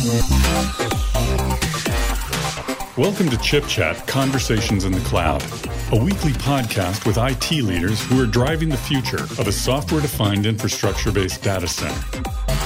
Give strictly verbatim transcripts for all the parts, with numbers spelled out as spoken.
Welcome to Chip Chat Conversations in the Cloud, a weekly podcast with I T leaders who are driving the future of a software-defined infrastructure-based data center.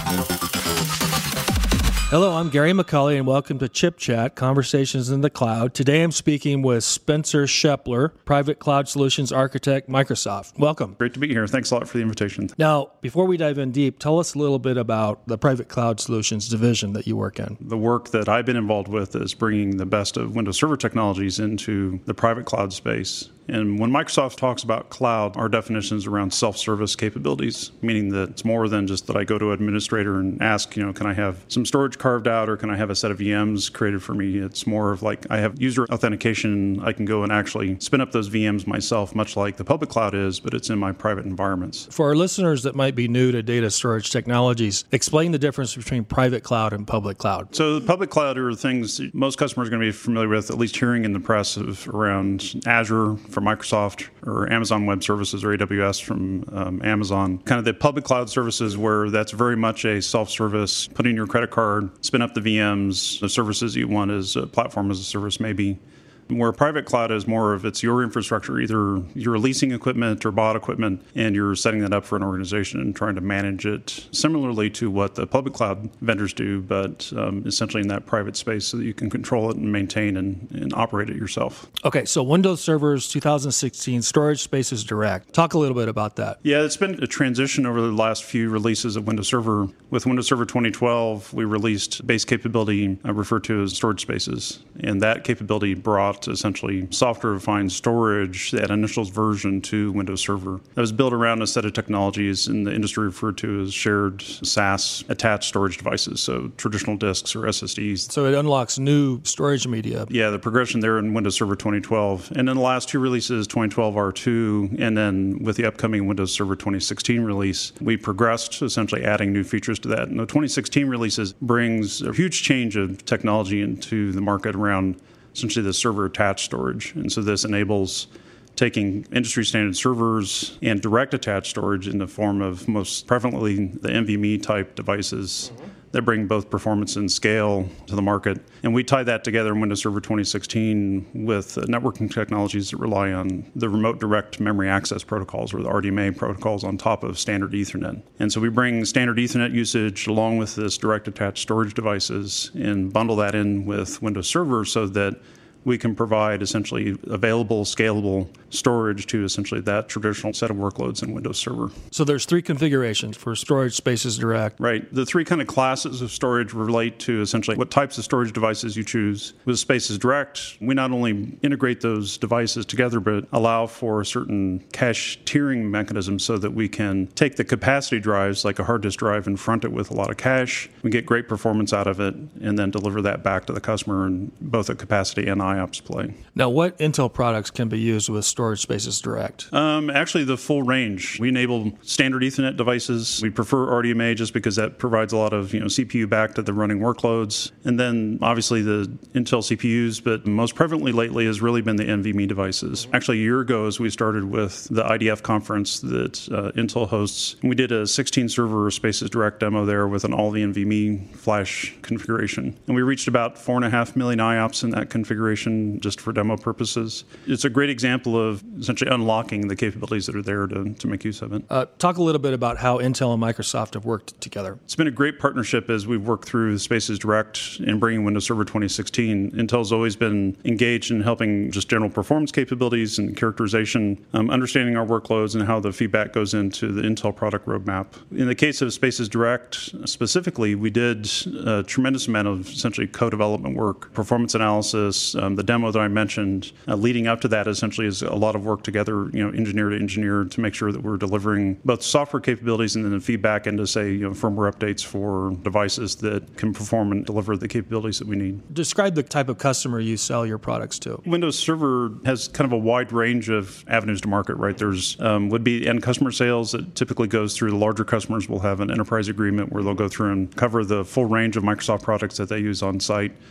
Hello, I'm Gary McCulley, and welcome to Chip Chat Conversations in the Cloud. Today I'm speaking with Spencer Shepler, Private Cloud Solutions Architect, Microsoft. Welcome. Great to be here. Thanks a lot for the invitation. Now, before we dive in deep, tell us a little bit about the Private Cloud Solutions division that you work in. The work that I've been involved with is bringing the best of Windows Server technologies into the private cloud space. And when Microsoft talks about cloud, our definition is around self-service capabilities, meaning that it's more than just that I go to an administrator and ask, you know, can I have some storage carved out or can I have a set of V Ms created for me? It's more of like I have user authentication. I can go and actually spin up those V Ms myself, much like the public cloud is, but it's in my private environments. For our listeners that might be new to data storage technologies, explain the difference between private cloud and public cloud. So the public cloud are things most customers are going to be familiar with, at least hearing in the press of around Azure from Microsoft or Amazon Web Services or A W S from um, Amazon. Kind of the public cloud services where that's very much a self-service, put in your credit card, spin up the V Ms, the services you want as a platform as a service maybe. Where private cloud is more of it's your infrastructure, either you're leasing equipment or bought equipment, and you're setting that up for an organization and trying to manage it similarly to what the public cloud vendors do, but um, essentially in that private space so that you can control it and maintain and, and operate it yourself. Okay, so Windows Server's two thousand sixteen Storage Spaces Direct. Talk a little bit about that. Yeah, it's been a transition over the last few releases of Windows Server. With Windows Server twenty twelve, we released base capability uh, referred to as storage spaces, and that capability brought essentially software-defined storage, that initial version to Windows Server. That was built around a set of technologies in the industry referred to as shared S A S attached storage devices, so traditional disks or S S Ds. So it unlocks new storage media. Yeah, the progression there in Windows Server twenty twelve. And then the last two releases, twenty twelve R two, and then with the upcoming Windows Server twenty sixteen release, we progressed essentially adding new features to that. And the twenty sixteen releases brings a huge change of technology into the market around essentially the server attached storage. And so this enables taking industry standard servers and direct attached storage in the form of most prevalently the NVMe type devices mm-hmm. that bring both performance and scale to the market. And we tie that together in Windows Server twenty sixteen with networking technologies that rely on the remote direct memory access protocols or the R D M A protocols on top of standard Ethernet. And so we bring standard Ethernet usage along with this direct attached storage devices and bundle that in with Windows Server so that we can provide essentially available, scalable storage to essentially that traditional set of workloads in Windows Server. So there's three configurations for Storage Spaces Direct. Right. The three kind of classes of storage relate to essentially what types of storage devices you choose. With Spaces Direct, we not only integrate those devices together, but allow for a certain cache tiering mechanism so that we can take the capacity drives, like a hard disk drive, and front it with a lot of cache. We get great performance out of it, and then deliver that back to the customer in both a capacity and I O P S play. Now, what Intel products can be used with Storage Spaces Direct? Um, actually, the full range. We enable standard Ethernet devices. We prefer R D M A just because that provides a lot of you know C P U back to the running workloads. And then, obviously, the Intel C P Us, but most prevalently lately has really been the NVMe devices. Actually, a year ago, as we started with the I D F conference that uh, Intel hosts, we did a sixteen server Spaces Direct demo there with an all the NVMe flash configuration. And we reached about four and a half million I O P S in that configuration just for demo purposes. It's a great example of essentially unlocking the capabilities that are there to, to make use of it. Uh, talk a little bit about how Intel and Microsoft have worked together. It's been a great partnership as we've worked through Spaces Direct and bringing Windows Server twenty sixteen. Intel's always been engaged in helping just general performance capabilities and characterization, um, understanding our workloads and how the feedback goes into the Intel product roadmap. In the case of Spaces Direct specifically, we did a tremendous amount of essentially co-development work, performance analysis, um, the demo that I mentioned, uh, leading up to that essentially is a lot of work together, you know, engineer to engineer to make sure that we're delivering both software capabilities and then the feedback into, say, you know, firmware updates for devices that can perform and deliver the capabilities that we need. Describe the type of customer you sell your products to. Windows Server has kind of a wide range of avenues to market, right? There's um, would be end customer sales that typically goes through the larger customers will have an enterprise agreement where they'll go through and cover the full range of Microsoft products that they use on site.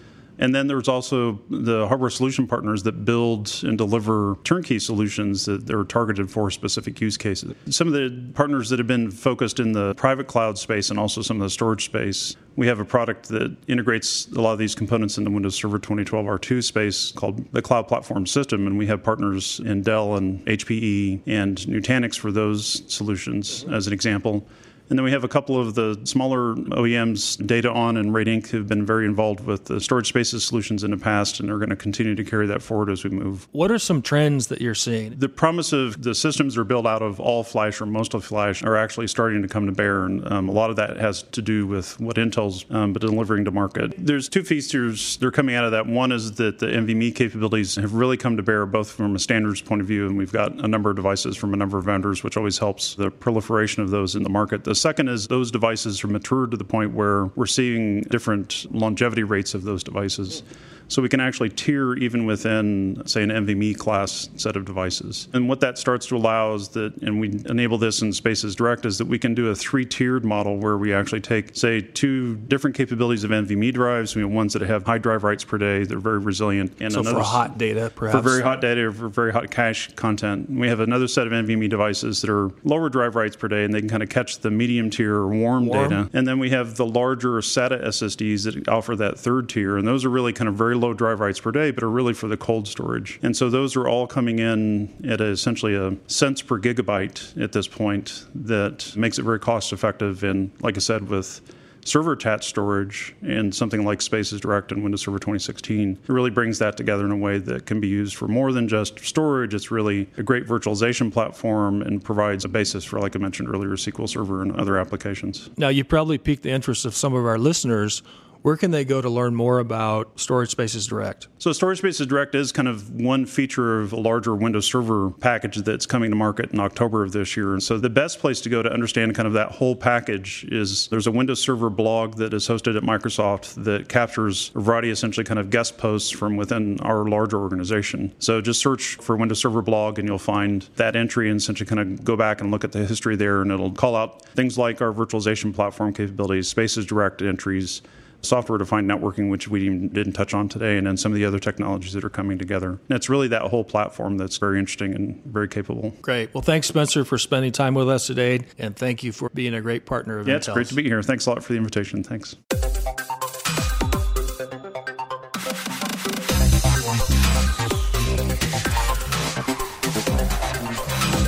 And then there's also the hardware solution partners that build and deliver turnkey solutions that are targeted for specific use cases. Some of the partners that have been focused in the private cloud space and also some of the storage space, we have a product that integrates a lot of these components in the Windows Server twenty twelve R two space called the Cloud Platform System, and we have partners in Dell and H P E and Nutanix for those solutions as an example. And then we have a couple of the smaller O E Ms, Dataon and Rate Incorporated, who've been very involved with the storage spaces solutions in the past and are going to continue to carry that forward as we move. What are some trends that you're seeing? The promise of the systems that are built out of all flash or most of flash are actually starting to come to bear. And um, a lot of that has to do with what Intel's um, delivering to market. There's two features that are coming out of that. One is that the NVMe capabilities have really come to bear both from a standards point of view, and we've got a number of devices from a number of vendors, which always helps the proliferation of those in the market. The second is those devices are matured to the point where we're seeing different longevity rates of those devices. So we can actually tier even within, say, an NVMe class set of devices. And what that starts to allow is that, and we enable this in Spaces Direct, is that we can do a three-tiered model where we actually take, say, two different capabilities of NVMe drives. We have ones that have high drive writes per day. They're very resilient. And so for hot data, perhaps? For very hot data, or for very hot cache content. We have another set of NVMe devices that are lower drive writes per day, and they can kind of catch the medium tier or warm, warm data. And then we have the larger SATA S S Ds that offer that third tier, and those are really kind of very low drive writes per day, but are really for the cold storage. And so those are all coming in at a, essentially a cents per gigabyte at this point that makes it very cost effective. And like I said, with server attached storage and something like Spaces Direct and Windows Server twenty sixteen, it really brings that together in a way that can be used for more than just storage. It's really a great virtualization platform and provides a basis for, like I mentioned earlier, S Q L Server and other applications. Now, you probably piqued the interest of some of our listeners. Where can they go to learn more about Storage Spaces Direct? So Storage Spaces Direct is kind of one feature of a larger Windows Server package that's coming to market in October of this year. And so the best place to go to understand kind of that whole package is there's a Windows Server blog that is hosted at Microsoft that captures a variety, essentially kind of guest posts from within our larger organization. So just search for Windows Server blog and you'll find that entry and essentially kind of go back and look at the history there, and it'll call out things like our virtualization platform capabilities, Spaces Direct entries, software-defined networking, which we didn't touch on today, and then some of the other technologies that are coming together. And it's really that whole platform that's very interesting and very capable. Great. Well, thanks, Spencer, for spending time with us today, and thank you for being a great partner of Yeah, Intel. It's great to be here. Thanks a lot for the invitation. Thanks.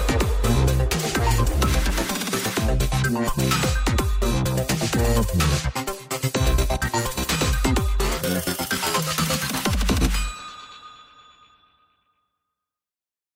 Yeah.